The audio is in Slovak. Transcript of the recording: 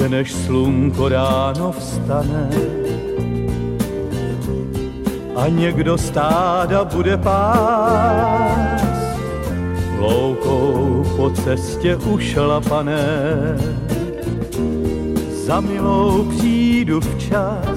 ještě než slunko ráno vstane a někdo stáda bude pást loukou po cestě ušlapané. Za milou přijdu včas